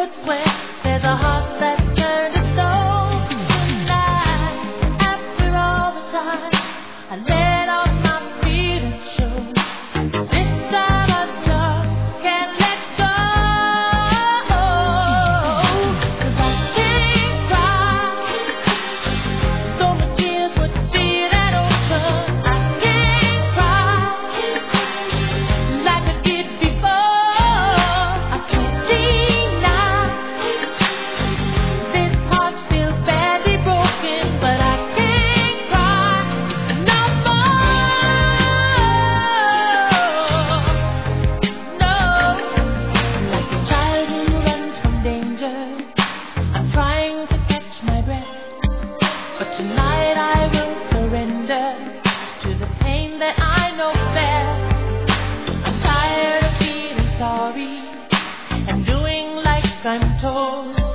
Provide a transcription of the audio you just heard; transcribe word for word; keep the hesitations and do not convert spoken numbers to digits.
sweat. There's a heart that's turned to stone tonight. After all the time I let out my feelings show. This time I just can't let go. 'Cause I can't cry. Though my tears would fill that ocean, I can't cry like I did before. I can't deny this heart's still badly broken, but I can't cry no more. No, like a child who runs from danger, I'm trying to catch my breath, but tonight I will surrender to the pain that I know best. I'm tired of feeling sorry and doing like I'm told.